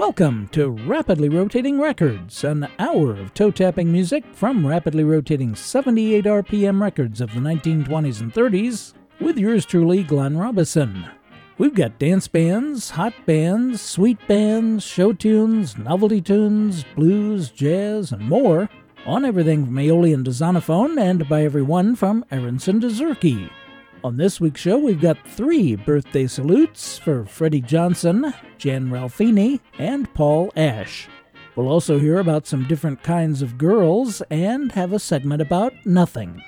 Welcome to Rapidly Rotating Records, an hour of toe-tapping music from rapidly rotating 78 RPM records of the 1920s and 30s, with yours truly, Glenn Robison. We've got dance bands, hot bands, sweet bands, show tunes, novelty tunes, blues, jazz, and more, on everything from Aeolian to Zonophone, and by everyone from Aronson to Zurke. On this week's show, we've got 3 birthday salutes for Freddie Johnson, Jan Ralphini, and Paul Ash. We'll also hear about some different kinds of girls and have a segment about nothing.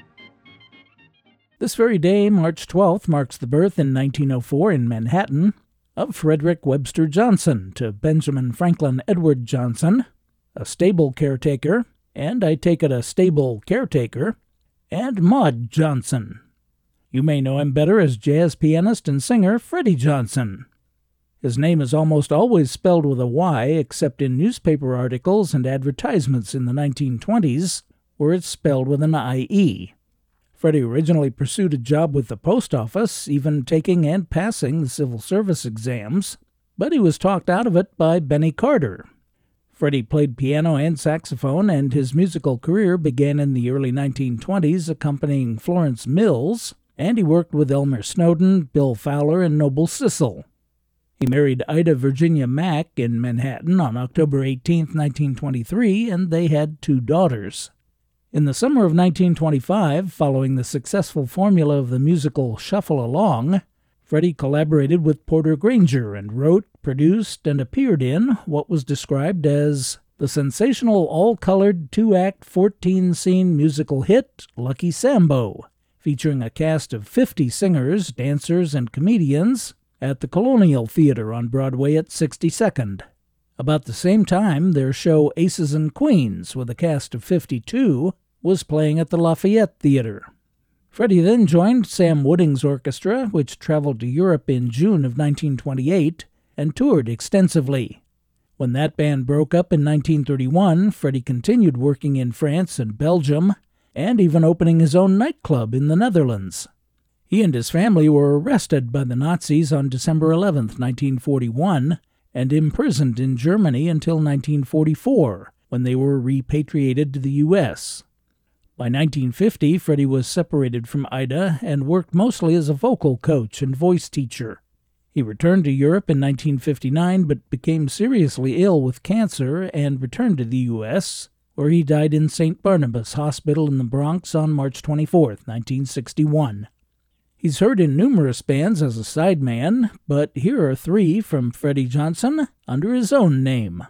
This very day, March 12th, marks the birth in 1904 in Manhattan of Frederick Webster Johnson to Benjamin Franklin Edward Johnson, a stable caretaker, and I take it a stable caretaker, and Maud Johnson. You may know him better as jazz pianist and singer Freddie Johnson. His name is almost always spelled with a Y, except in newspaper articles and advertisements in the 1920s, where it's spelled with an IE. Freddie originally pursued a job with the post office, even taking and passing the civil service exams, but he was talked out of it by Benny Carter. Freddie played piano and saxophone, and his musical career began in the early 1920s accompanying Florence Mills, and he worked with Elmer Snowden, Bill Fowler, and Noble Sissle. He married Ida Virginia Mack in Manhattan on October 18, 1923, and they had 2 daughters. In the summer of 1925, following the successful formula of the musical Shuffle Along, Freddie collaborated with Porter Granger and wrote, produced, and appeared in what was described as the sensational all-colored 2-act 14-scene musical hit Lucky Sambo, featuring a cast of 50 singers, dancers, and comedians at the Colonial Theater on Broadway at 62nd. About the same time, their show Aces and Queens, with a cast of 52, was playing at the Lafayette Theater. Freddie then joined Sam Wooding's orchestra, which traveled to Europe in June of 1928 and toured extensively. When that band broke up in 1931, Freddie continued working in France and Belgium, and even opening his own nightclub in the Netherlands. He and his family were arrested by the Nazis on December 11, 1941, and imprisoned in Germany until 1944, when they were repatriated to the U.S. By 1950, Freddie was separated from Ida and worked mostly as a vocal coach and voice teacher. He returned to Europe in 1959, but became seriously ill with cancer and returned to the U.S., where he died in St. Barnabas Hospital in the Bronx on March 24, 1961. He's heard in numerous bands as a sideman, but here are 3 from Freddie Johnson under his own name.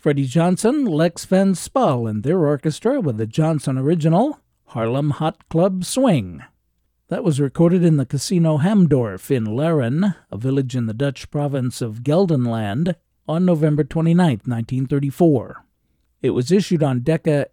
Freddie Johnson, Lex Van Spal and their orchestra with the Johnson original, Harlem Hot Club Swing. That was recorded in the Casino Hamdorf in Laren, a village in the Dutch province of Gelderland, on November 29, 1934. It was issued on Decca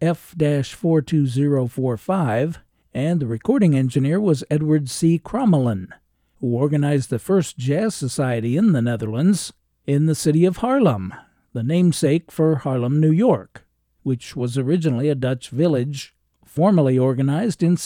F-42045, and the recording engineer was Edward C. Crommelin, who organized the first jazz society in the Netherlands in the city of Haarlem, the namesake for Harlem, New York, which was originally a Dutch village, formally organized in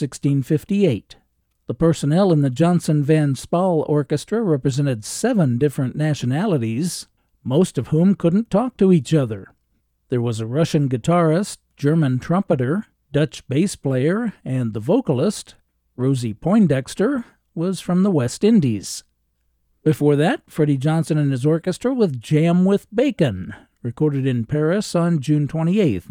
1658. The personnel in the Johnson Van Spal Orchestra represented 7 different nationalities, most of whom couldn't talk to each other. There was a Russian guitarist, German trumpeter, Dutch bass player, and the vocalist, Rosie Poindexter, was from the West Indies. Before that, Freddie Johnson and his orchestra with Jam with Bacon, recorded in Paris on June 28,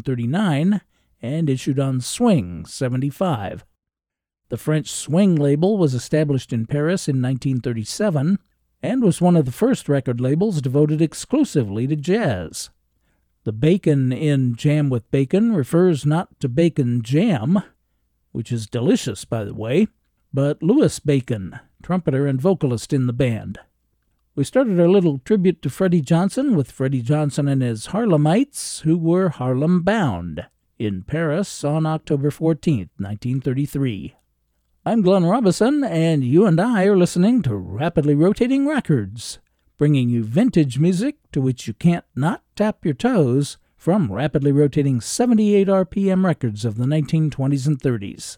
1939, and issued on Swing 75. The French Swing label was established in Paris in 1937 and was one of the first record labels devoted exclusively to jazz. The bacon in Jam with Bacon refers not to bacon jam, which is delicious, by the way, but Louis Bacon, trumpeter and vocalist in the band. We started our little tribute to Freddie Johnson with Freddie Johnson and his Harlemites, who were Harlem bound, in Paris on October 14, 1933. I'm Glenn Robison, and you and I are listening to Rapidly Rotating Records, bringing you vintage music to which you can't not tap your toes from rapidly rotating 78 RPM records of the 1920s and 30s.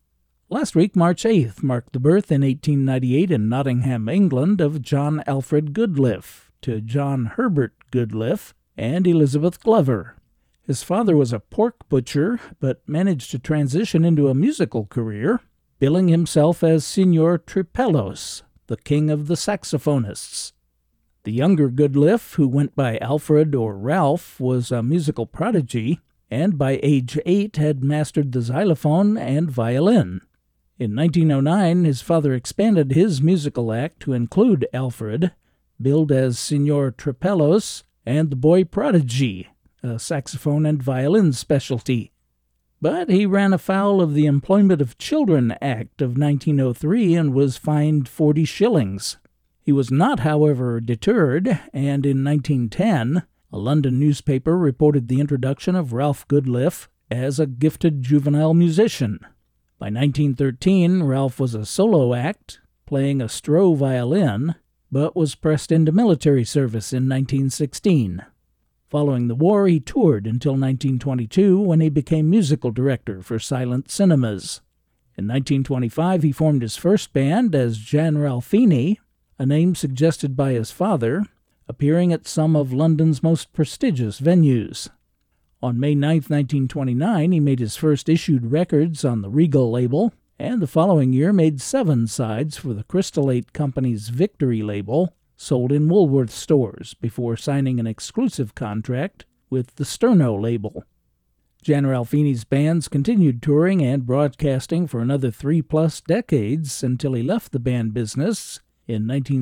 Last week, March 8th, marked the birth in 1898 in Nottingham, England, of John Alfred Goodliffe to John Herbert Goodliffe and Elizabeth Glover. His father was a pork butcher, but managed to transition into a musical career, billing himself as Signor Tripellos, the king of the saxophonists. The younger Goodliffe, who went by Alfred or Ralph, was a musical prodigy, and by age 8 had mastered the xylophone and violin. In 1909, his father expanded his musical act to include Alfred, billed as Signor Tripellos, and the boy prodigy, a saxophone and violin specialty. But he ran afoul of the Employment of Children Act of 1903 and was fined 40 shillings. He was not, however, deterred, and in 1910, a London newspaper reported the introduction of Ralph Goodliffe as a gifted juvenile musician. By 1913, Ralph was a solo act, playing a Stroh violin, but was pressed into military service in 1916. Following the war, he toured until 1922, when he became musical director for Silent Cinemas. In 1925, he formed his first band as Jan Ralphini, a name suggested by his father, appearing at some of London's most prestigious venues. On May 9, 1929, he made his first issued records on the Regal label, and the following year made 7 sides for the Crystal 8 Company's Victory label, sold in Woolworth stores before signing an exclusive contract with the Sterno label. Jan Ralphini's bands continued touring and broadcasting for another 3+ decades until he left the band business in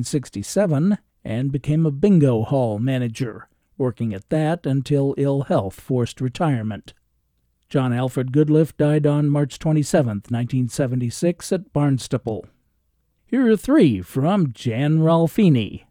1967 and became a bingo hall manager, working at that until ill health forced retirement. John Alfred Goodliffe died on March 27, 1976 at Barnstaple. Here are 3 from Jan Ralphini.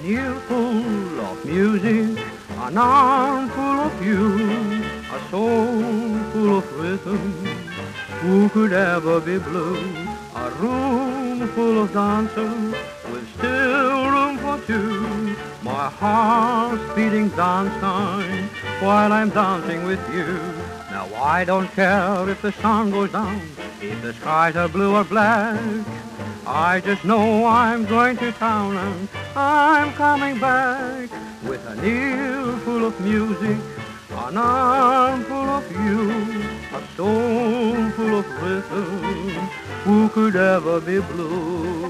ear full of music, an arm full of you, a soul full of rhythm. Who could ever be blue? A room full of dancers with still room for two. My heart's beating dance time while I'm dancing with you. Now I don't care if the sun goes down, if the skies are blue or black. I just know I'm going to town and I'm coming back with an ear full of music, an arm full of you, a soul full of rhythm. Who could ever be blue?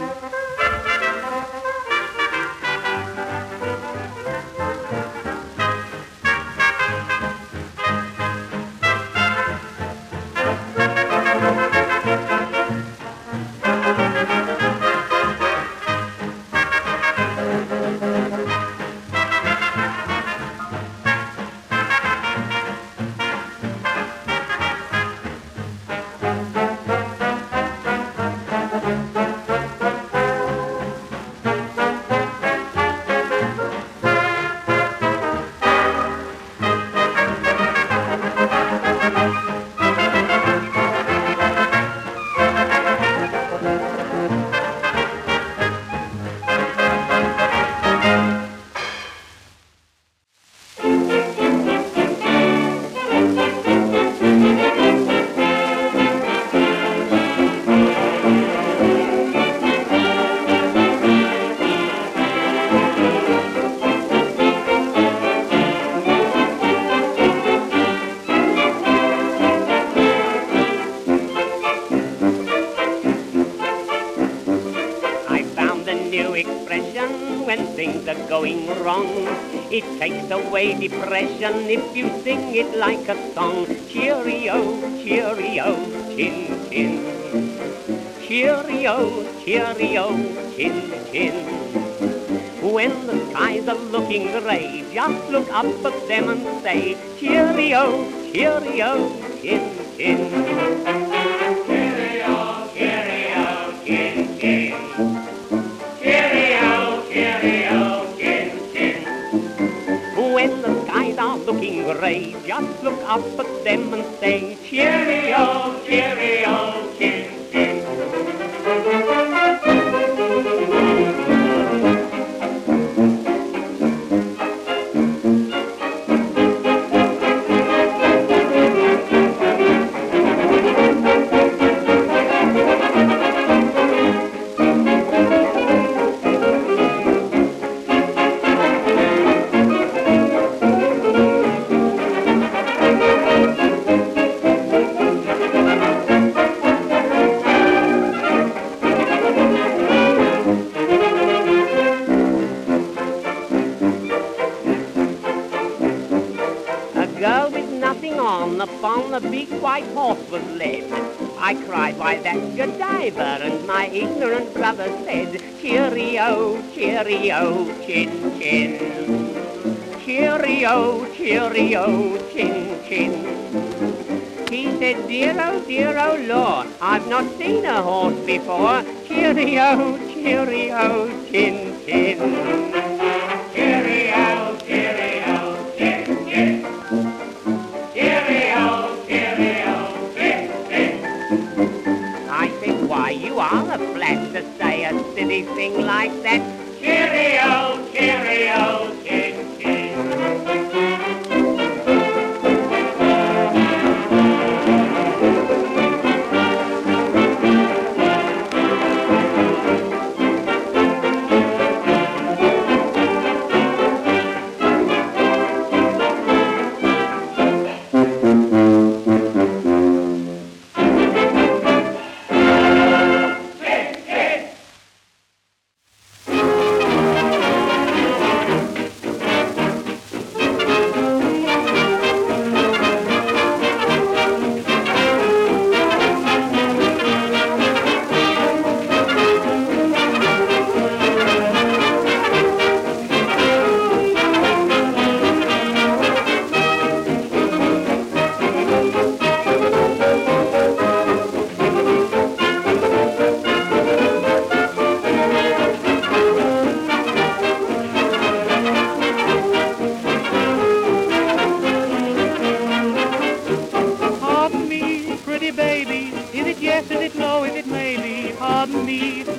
It takes away depression if you sing it like a song. Cheerio, cheerio, chin, chin. Cheerio, cheerio, chin, chin. When the skies are looking grey, just look up at them and say, cheerio, cheerio, chin, chin. Cheerio, cheerio, chin, chin. Looking grey, just look up at them and say, cheerio, cheerio, chin, chin. Upon the big white horse was led. I cried, why that's Godiva, and my ignorant brother said, cheerio, cheerio, chin, chin. Cheerio, cheerio, chin, chin. He said, dear oh Lord, I've not seen a horse before. Cheerio, cheerio, chin, chin. Cheerio, cheerio, chin, chin. You are a flat to say a silly thing like that. Cheerio, cheerio, chin, chin.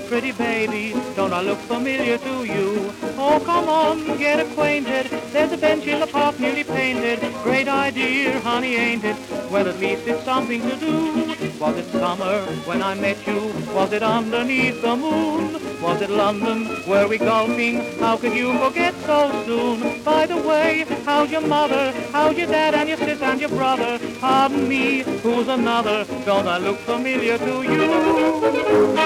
Pretty baby, don't I look familiar to you? Oh, come on, get acquainted. There's a bench in the park newly painted. Great idea, honey, ain't it? Well, at least it's something to do. Was it summer when I met you? Was it underneath the moon? Was it London? Were we golfing? How could you forget so soon? By the way, how's your mother? How's your dad and your sis and your brother? Pardon me, who's another? Don't I look familiar to you?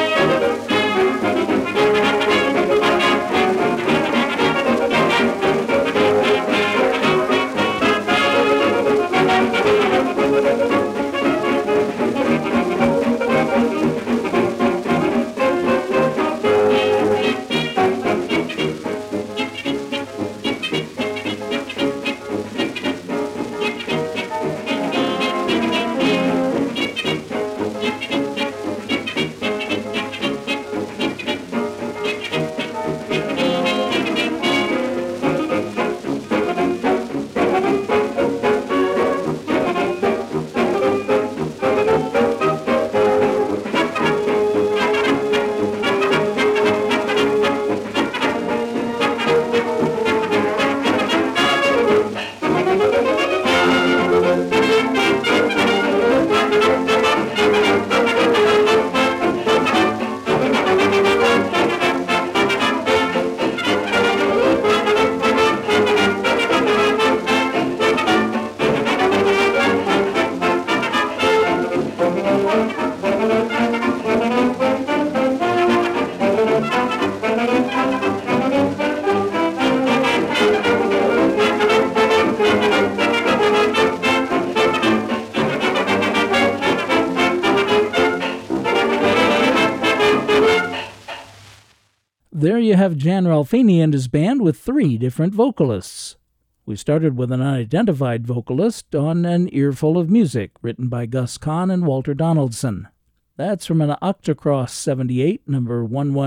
There you have Jan Ralphini and his band with 3 different vocalists. We started with an unidentified vocalist on An Earful of Music, written by Gus Kahn and Walter Donaldson. That's from an Octocross 78, number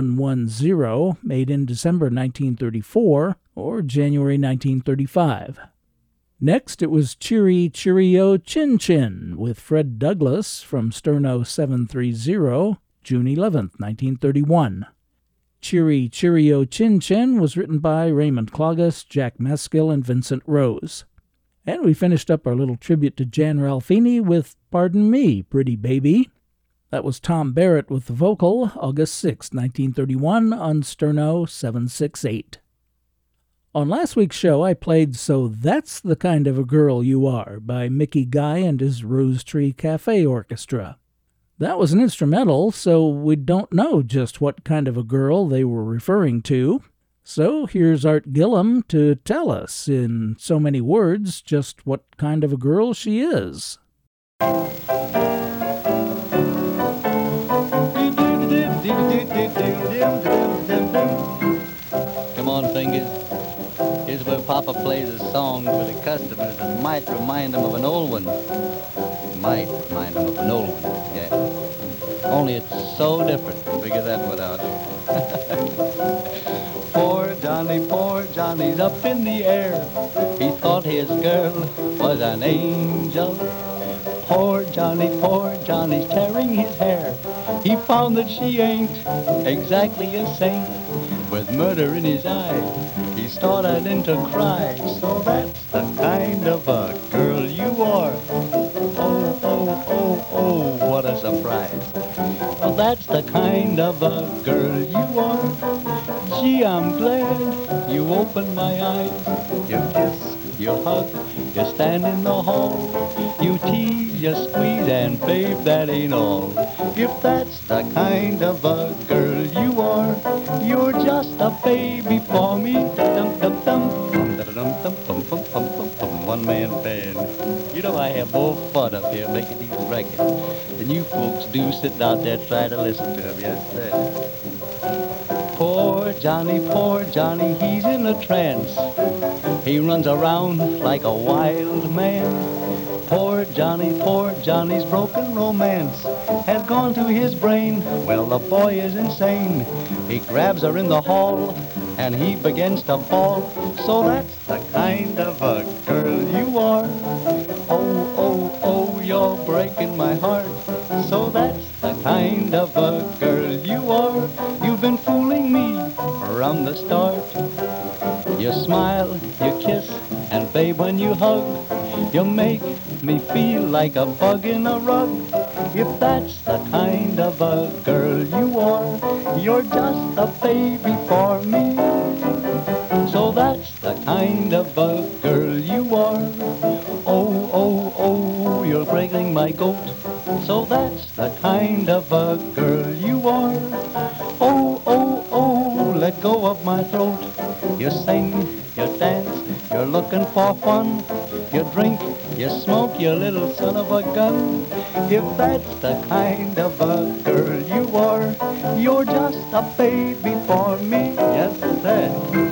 1110, made in December 1934 or January 1935. Next, it was Cheery Cheerio Chin Chin with Fred Douglas from Sterno 730, June 11, 1931. Cheery Cheerio Chin Chin was written by Raymond Cloggis, Jack Meskill, and Vincent Rose. And we finished up our little tribute to Jan Ralphini with Pardon Me, Pretty Baby. That was Tom Barrett with the vocal, August 6, 1931, on Sterno 768. On last week's show, I played So That's the Kind of a Girl You Are by Mickey Guy and his Rose Tree Cafe Orchestra. That was an instrumental, so we don't know just what kind of a girl they were referring to. So here's Art Gillum to tell us, in so many words, just what kind of a girl she is. Come on, Fingers. Here's where Papa plays a song for the customers that might remind them of an old one. Might remind them of an old one, yeah. Only it's so different. Figure that one out. Poor Johnny's up in the air. He thought his girl was an angel. Poor Johnny's tearing his hair. He found that she ain't exactly a saint. With murder in his eye, he started in to cry. So that's the kind of a girl you are. Oh, what a surprise. Well, that's the kind of a girl you are. Gee, I'm glad you opened my eyes. You kiss, you hug, you stand in the hall. You tease, you squeeze, and babe, that ain't all. If that's the kind of a girl you are, you're just a baby for me. One-man band. You know I have more fun up here making these records than you folks do sitting out there trying to listen to them. Yes, sir. Poor Johnny, he's in a trance. He runs around like a wild man. Poor Johnny's broken romance has gone to his brain. Well, the boy is insane. He grabs her in the hall and he begins to bawl. So that's the kind of a girl you are. Oh, you're breaking my heart. So that's the kind of a girl you are. You've been fooling me from the start. You smile, you kiss, and babe, when you hug, you make me feel like a bug in a rug. If that's the kind of a girl you are, you're just a baby for me. So that's the kind of a girl you are. Oh, oh, oh, you're breaking my goat. So that's the kind of a girl you are. Oh, oh, oh, let go of my throat. You sing, you dance, you're looking for fun. You drink, you smoke, you little son of a gun. If that's the kind of a girl you are, you're just a baby for me. Yes, sir.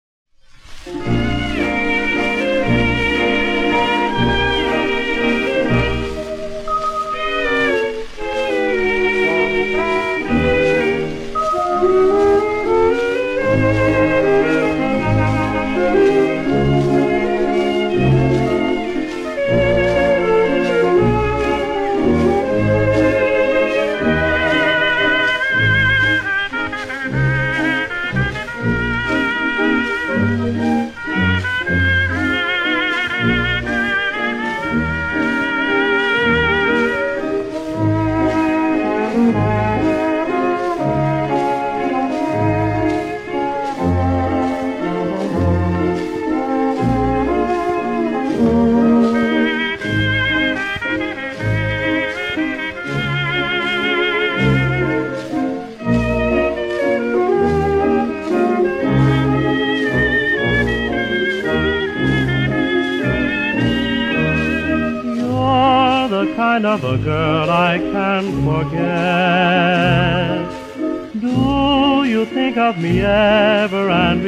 Kind of a girl I can't forget. Do you think of me ever and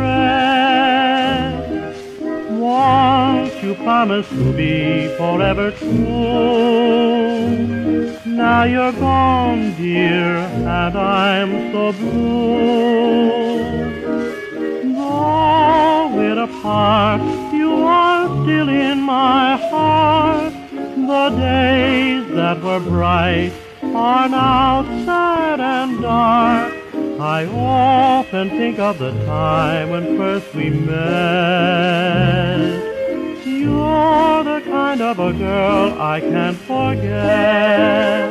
regret? Won't you promise to be forever true? Now you're gone, dear, and I'm so blue. Though we're apart, you are still in my heart. The days that were bright are now sad and dark. I often think of the time when first we met. You're the kind of a girl I can't forget.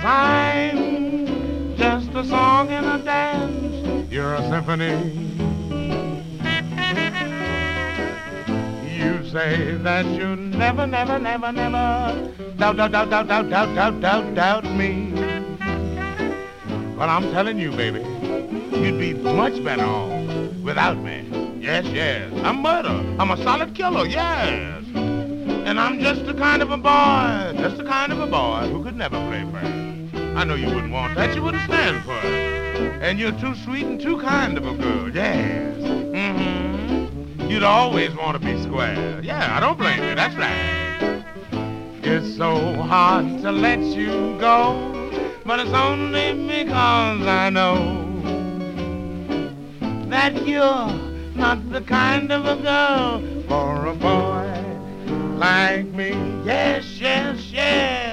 I'm just a song and a dance. You're a symphony. You say that you never, never, never, never doubt me. But I'm telling you, baby, you'd be much better off without me. Yes, yes. I'm murder. I'm a solid killer, yes. And I'm just the kind of a boy who could never play fair. I know you wouldn't want that. You wouldn't stand for it. And you're too sweet and too kind of a girl, yes. Mm-hmm. You'd always want to be square. Yeah, I don't blame you. That's right. It's so hard to let you go, but it's only because I know that you're not the kind of a girl for a boy like me. Yes, yes, yes.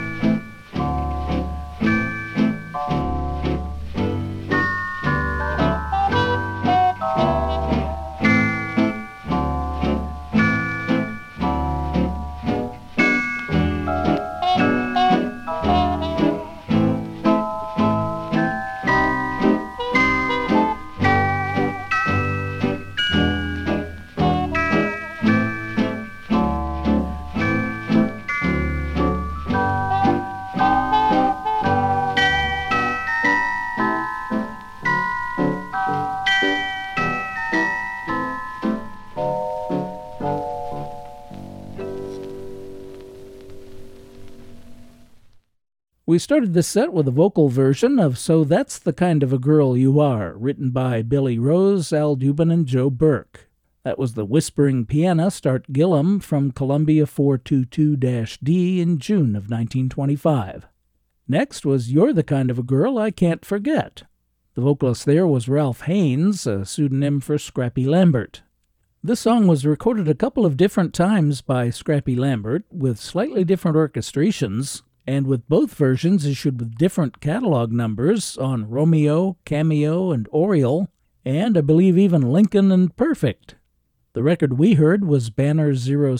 We started this set with a vocal version of So That's the Kind of a Girl You Are, written by Billy Rose, Al Dubin, and Joe Burke. That was the whispering pianist Art Gillum from Columbia 422-D in June of 1925. Next was You're the Kind of a Girl I Can't Forget. The vocalist there was Ralph Haynes, a pseudonym for Scrappy Lambert. This song was recorded a couple of different times by Scrappy Lambert, with slightly different orchestrations, and with both versions issued with different catalog numbers on Romeo, Cameo, and Oriole, and I believe even Lincoln and Perfect. The record we heard was Banner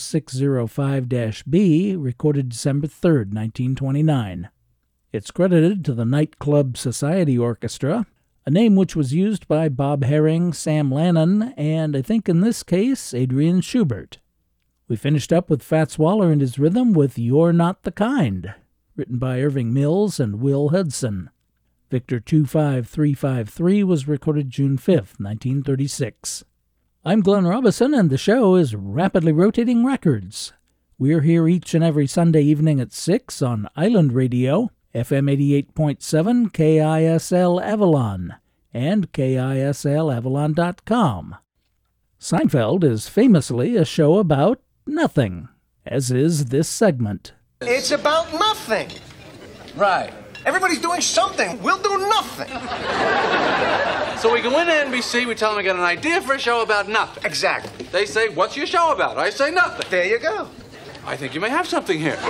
0605-B, recorded December 3rd, 1929. It's credited to the Nightclub Society Orchestra, a name which was used by Bob Herring, Sam Lannon, and I think in this case, Adrian Schubert. We finished up with Fats Waller and his rhythm with You're Not the Kind, written by Irving Mills and Will Hudson. Victor 25353 was recorded June 5th, 1936. I'm Glenn Robison, and the show is Rapidly Rotating Records. We're here each and every Sunday evening at 6 on Island Radio, FM 88.7 KISL Avalon, and KISLAvalon.com. Seinfeld is famously a show about nothing, as is this segment. It's about nothing. Right. Everybody's doing something. We'll do nothing. So we go into NBC, we tell them we got an idea for a show about nothing. Exactly. They say, what's your show about? I say nothing. There you go. I think you may have something here.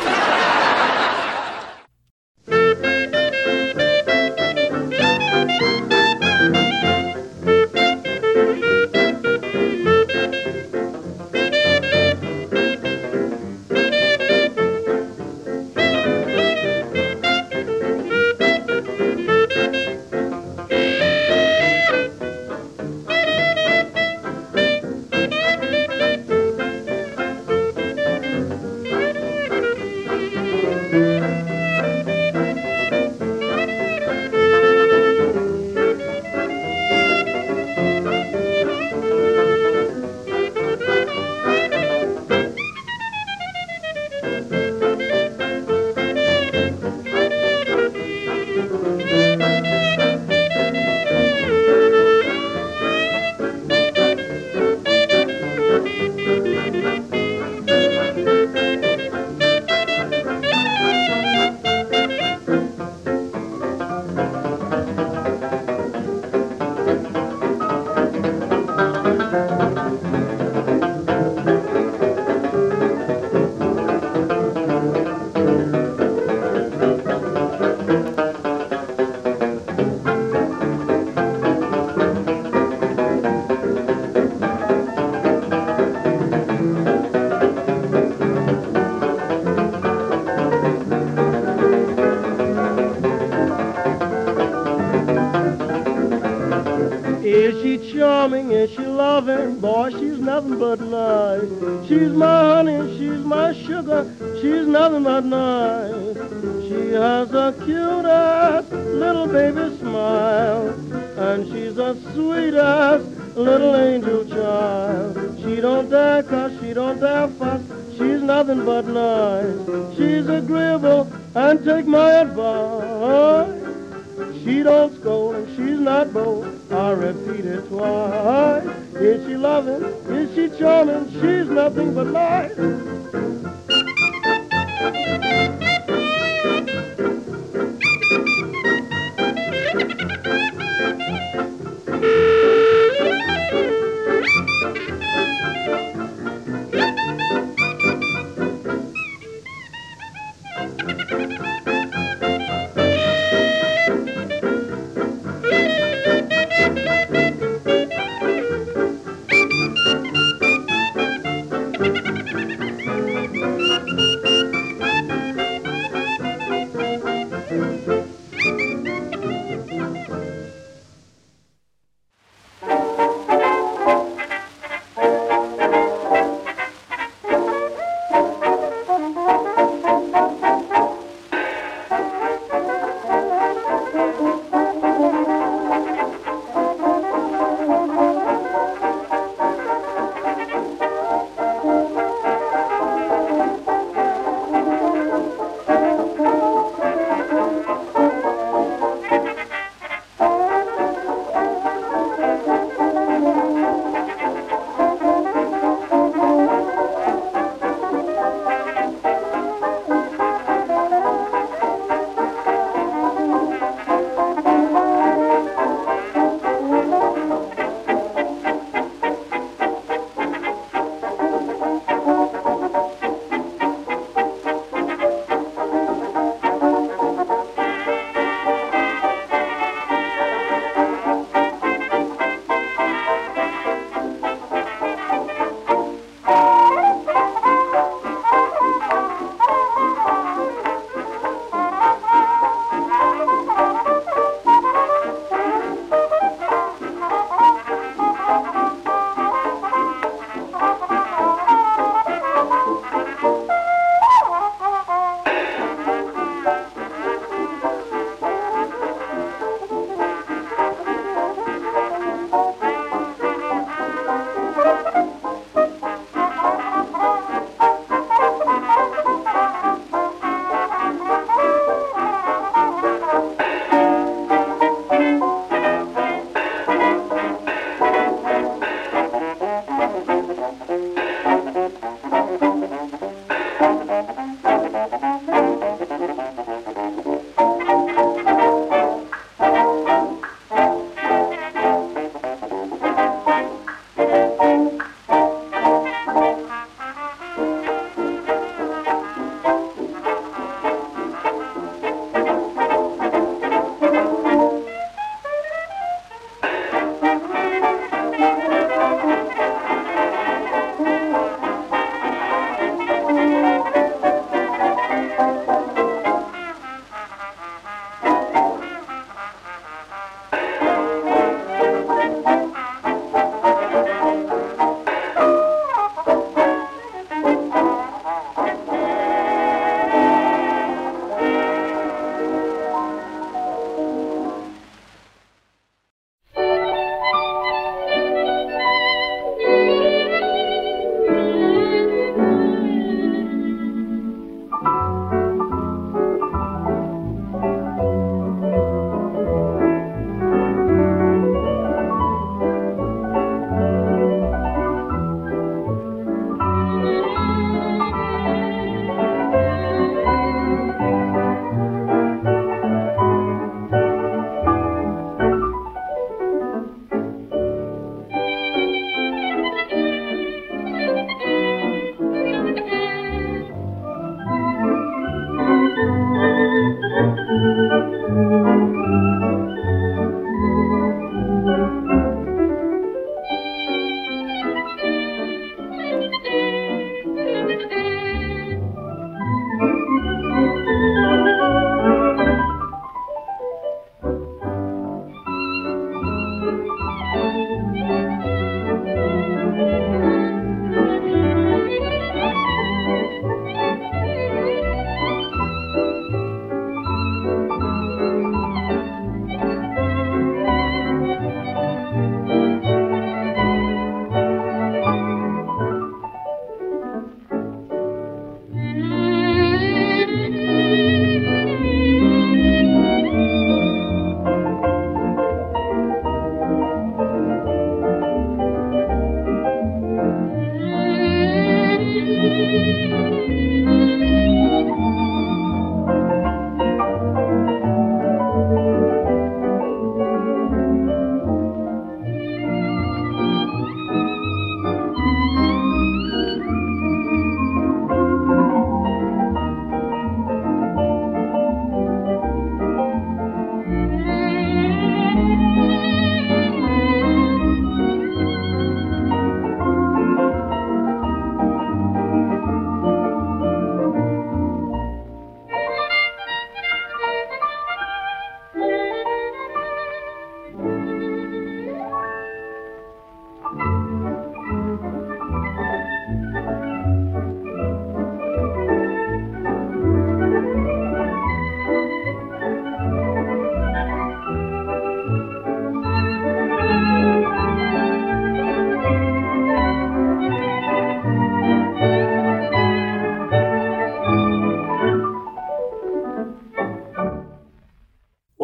Is she loving? Boy, she's nothing but nice. She's my honey, she's my sugar, she's nothing but nice. She has a cute-ass little baby smile, and she's the sweetest little angel child. She don't dare cuss, she don't dare fuss, she's nothing but nice. She's agreeable and take my advice. She don't scold and she's not bold, I repeat it twice. Is she loving? Is she charming? She's nothing but nice.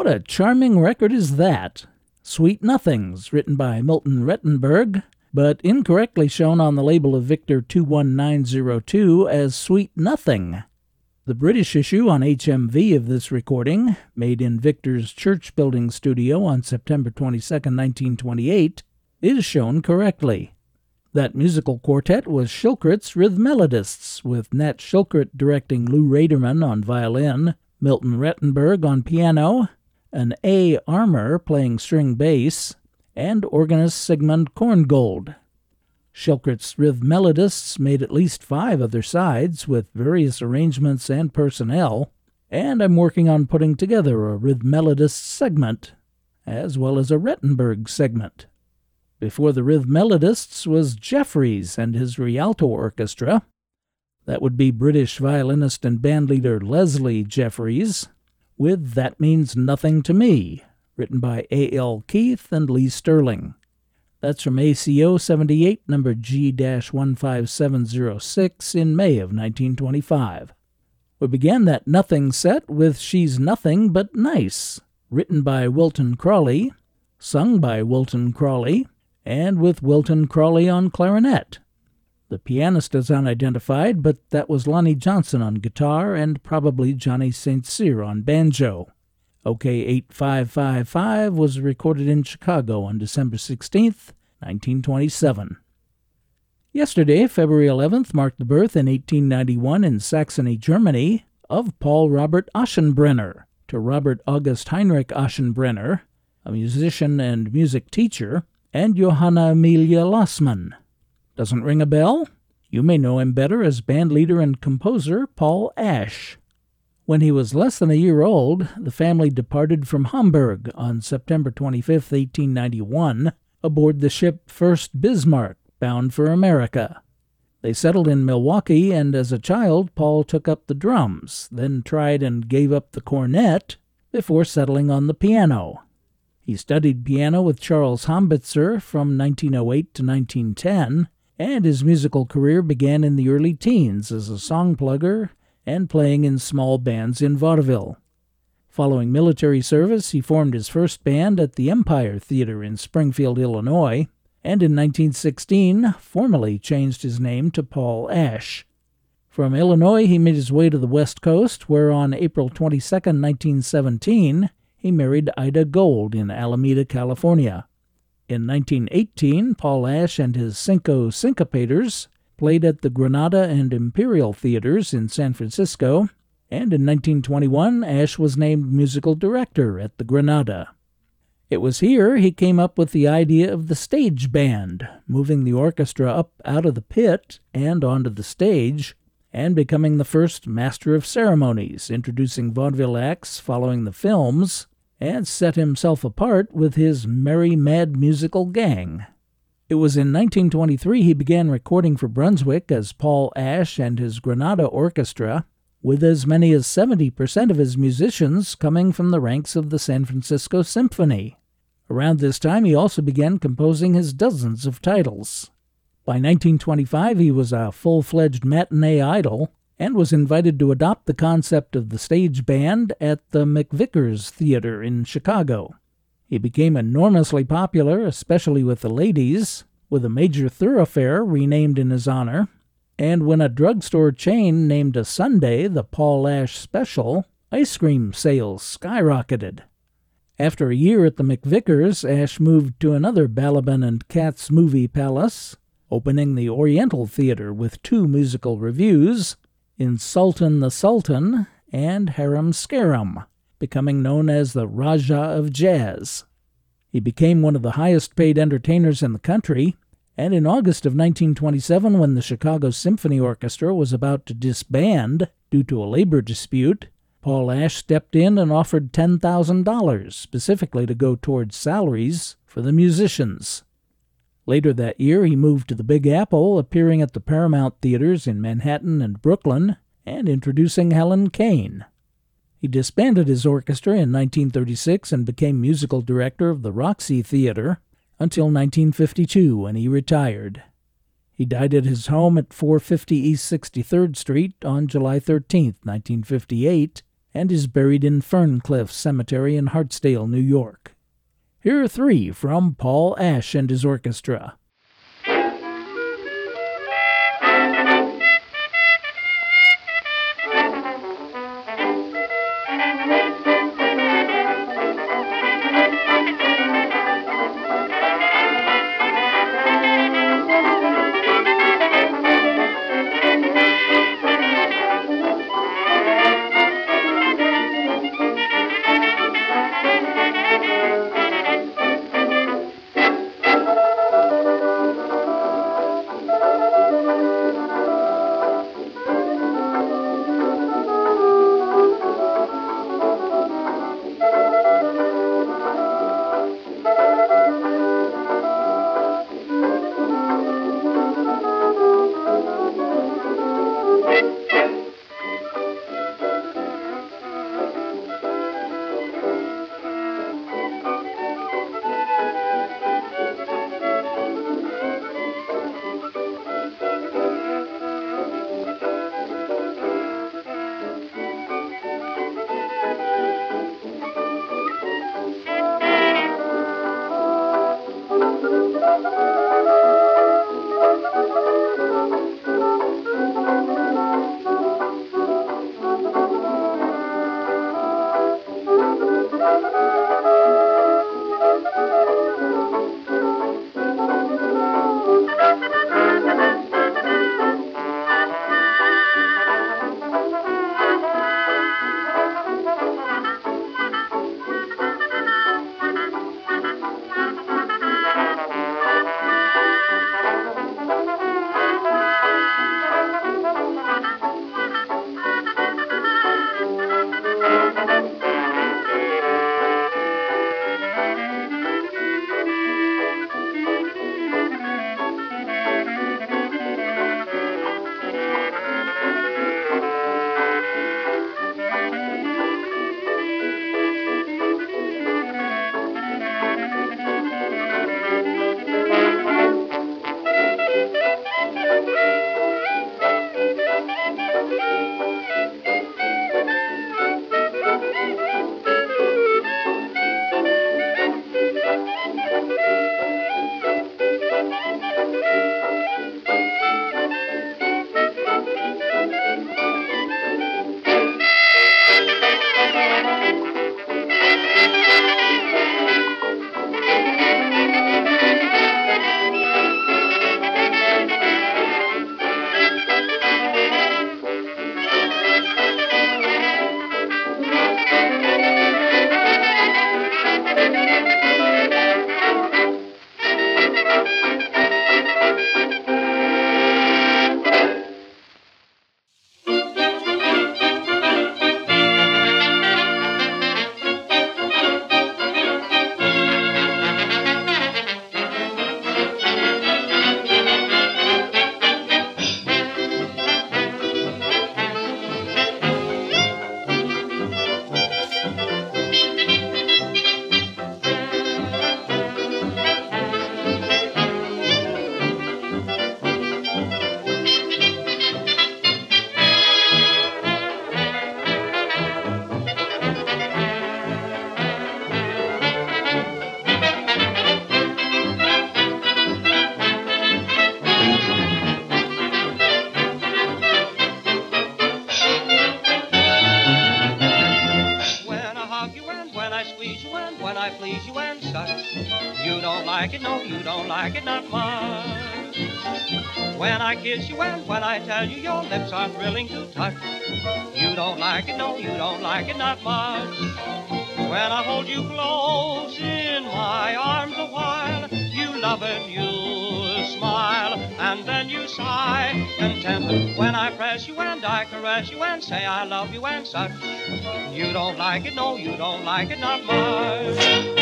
What a charming record is that! Sweet Nothings, written by Milton Rettenberg, but incorrectly shown on the label of Victor 21902 as Sweet Nothing. The British issue on HMV of this recording, made in Victor's church building studio on September 22, 1928, is shown correctly. That musical quartet was Shilkret's Rhythmelodists, with Nat Shilkret directing Lou Raderman on violin, Milton Rettenberg on piano, an A. Armour playing string bass, and organist Sigmund Korngold. Shilkret's Rhythmelodists made at least 5 other sides with various arrangements and personnel, and I'm working on putting together a Rhythmelodist segment, as well as a Rettenberg segment. Before the Rhythmelodists was Jeffries and his Rialto Orchestra. That would be British violinist and bandleader Leslie Jeffries, with That Means Nothing to Me, written by A.L. Keith and Lee Sterling. That's from ACO 78, number G-15706 in May of 1925. We began that Nothing set with She's Nothing But Nice, written by Wilton Crawley, sung by Wilton Crawley, and with Wilton Crawley on clarinet. The pianist is unidentified, but that was Lonnie Johnson on guitar and probably Johnny St. Cyr on banjo. OK 8555 was recorded in Chicago on December 16th, 1927. Yesterday, February 11th, marked the birth in 1891 in Saxony, Germany, of Paul Robert Aschenbrenner, to Robert August Heinrich Aschenbrenner, a musician and music teacher, and Johanna Amelia Lossmann. Doesn't ring a bell? You may know him better as bandleader and composer Paul Ash. When he was less than a year old, the family departed from Hamburg on September 25, 1891, aboard the ship First Bismarck, bound for America. They settled in Milwaukee, and as a child, Paul took up the drums, then tried and gave up the cornet, before settling on the piano. He studied piano with Charles Hombitzer from 1908 to 1910, and his musical career began in the early teens as a song plugger and playing in small bands in vaudeville. Following military service, he formed his first band at the Empire Theater in Springfield, Illinois, and in 1916 formally changed his name to Paul Ash. From Illinois, he made his way to the West Coast, where on April 22, 1917, he married Ida Gold in Alameda, California. In 1918, Paul Ash and his Cinco Syncopators played at the Granada and Imperial Theaters in San Francisco, and in 1921, Ash was named musical director at the Granada. It was here he came up with the idea of the stage band, moving the orchestra up out of the pit and onto the stage, and becoming the first master of ceremonies, introducing vaudeville acts following the films, and set himself apart with his merry, mad musical gang. It was in 1923 he began recording for Brunswick as Paul Ash and his Granada Orchestra, with as many as 70% of his musicians coming from the ranks of the San Francisco Symphony. Around this time he also began composing his dozens of titles. By 1925 he was a full-fledged matinee idol, and was invited to adopt the concept of the stage band at the McVickers Theater in Chicago. He became enormously popular, especially with the ladies, with a major thoroughfare renamed in his honor, and when a drugstore chain named a Sunday the Paul Ash Special, ice cream sales skyrocketed. After a year at the McVickers, Ash moved to another Balaban and Katz movie palace, opening the Oriental Theater with 2 musical revues, in Sultan the Sultan and Harum Scarum, becoming known as the Raja of Jazz. He became one of the highest-paid entertainers in the country, and in August of 1927, when the Chicago Symphony Orchestra was about to disband due to a labor dispute, Paul Ash stepped in and offered $10,000 specifically to go towards salaries for the musicians. Later that year, he moved to the Big Apple, appearing at the Paramount Theaters in Manhattan and Brooklyn, and introducing Helen Kane. He disbanded his orchestra in 1936 and became musical director of the Roxy Theater until 1952, when he retired. He died at his home at 450 East 63rd Street on July 13, 1958, and is buried in Ferncliff Cemetery in Hartsdale, New York. Here are three from Paul Ash and his orchestra. When I kiss you and when I tell you your lips are thrilling to touch, you don't like it, no, you don't like it, not much. When I hold you close in my arms a while, you love it, you smile, and then you sigh, contented. When I press you and I caress you and say I love you and such, you don't like it, no, you don't like it, not much.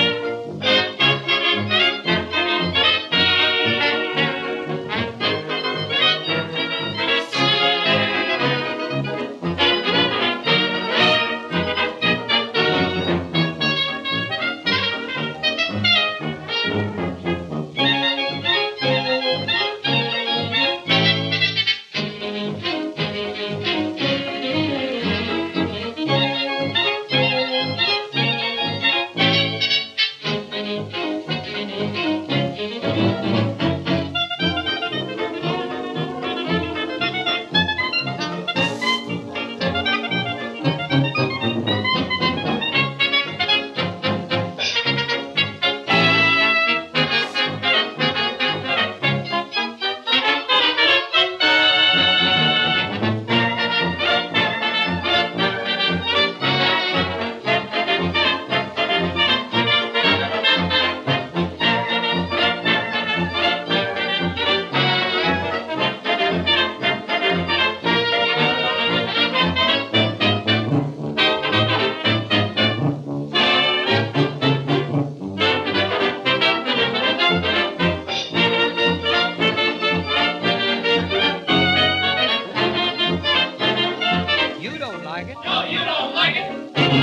don't like it.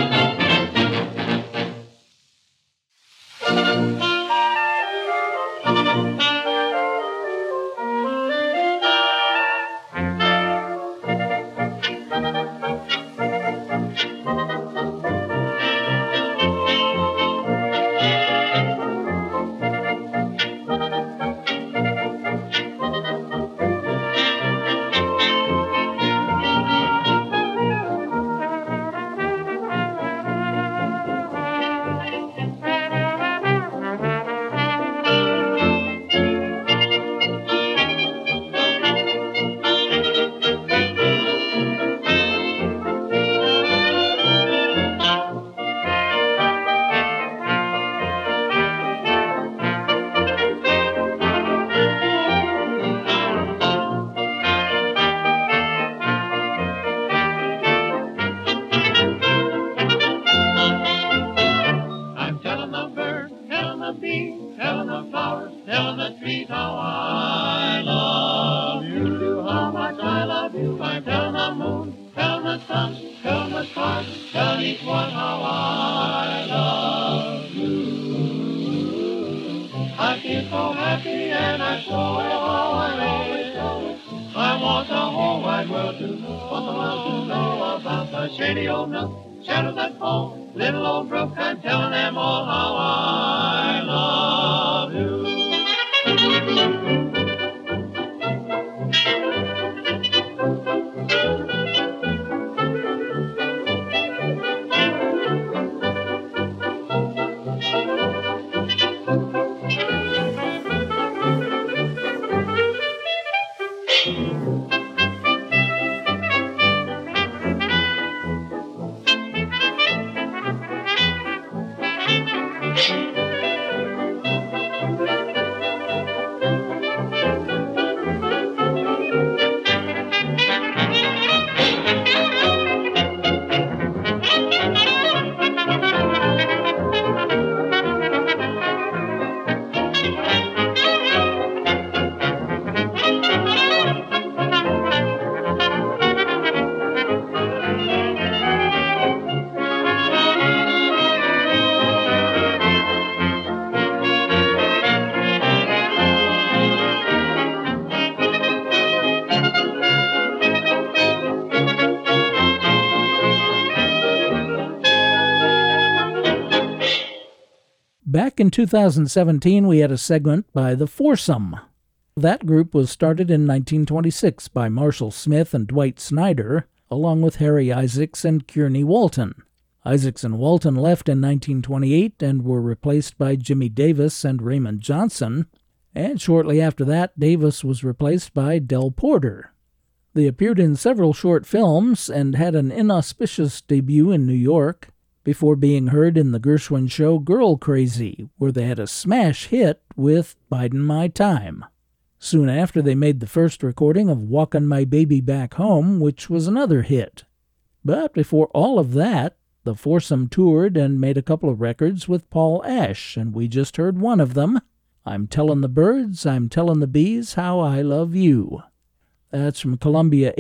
Back in 2017, we had a segment by The Foursome. That group was started in 1926 by Marshall Smith and Dwight Snyder, along with Harry Isaacs and Kearney Walton. Isaacs and Walton left in 1928 and were replaced by Jimmy Davis and Raymond Johnson, and shortly after that, Davis was replaced by Del Porter. They appeared in several short films and had an inauspicious debut in New York, before being heard in the Gershwin show Girl Crazy, where they had a smash hit with Bidin' My Time. Soon after, they made the first recording of Walkin' My Baby Back Home, which was another hit. But before all of that, the foursome toured and made a couple of records with Paul Ash, and we just heard one of them, I'm Tellin' the Birds, I'm Tellin' the Bees How I Love You. That's from Columbia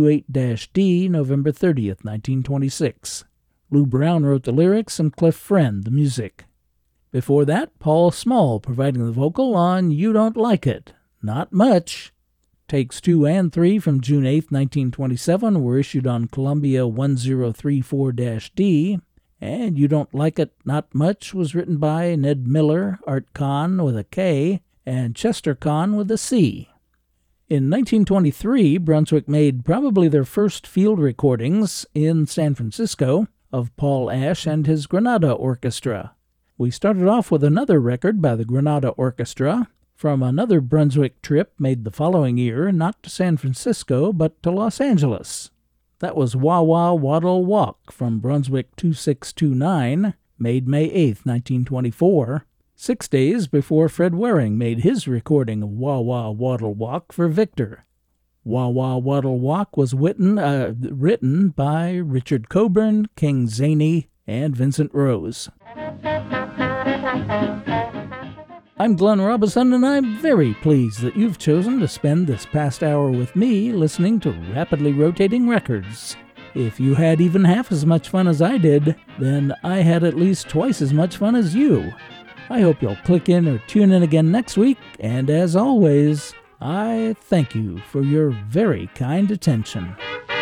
828-D, November 30th, 1926. Lou Brown wrote the lyrics and Cliff Friend the music. Before that, Paul Small providing the vocal on You Don't Like It, Not Much. Takes 2 and 3 from June 8, 1927 were issued on Columbia 1034-D, and You Don't Like It, Not Much was written by Ned Miller, Art Kahn with a K, and Chester Kahn with a C. In 1923, Brunswick made probably their first field recordings in San Francisco of Paul Ash and his Granada Orchestra. We started off with another record by the Granada Orchestra from another Brunswick trip made the following year, not to San Francisco, but to Los Angeles. That was Wah Wah Waddle Walk from Brunswick 2629, made May 8, 1924, 6 days before Fred Waring made his recording of Wah Wah Waddle Walk for Victor. Wah Wah Waddle Walk was written by Richard Coburn, King Zaney, and Vincent Rose. I'm Glenn Robinson, and I'm very pleased that you've chosen to spend this past hour with me listening to Rapidly Rotating Records. If you had even half as much fun as I did, then I had at least twice as much fun as you. I hope you'll click in or tune in again next week, and as always, I thank you for your very kind attention.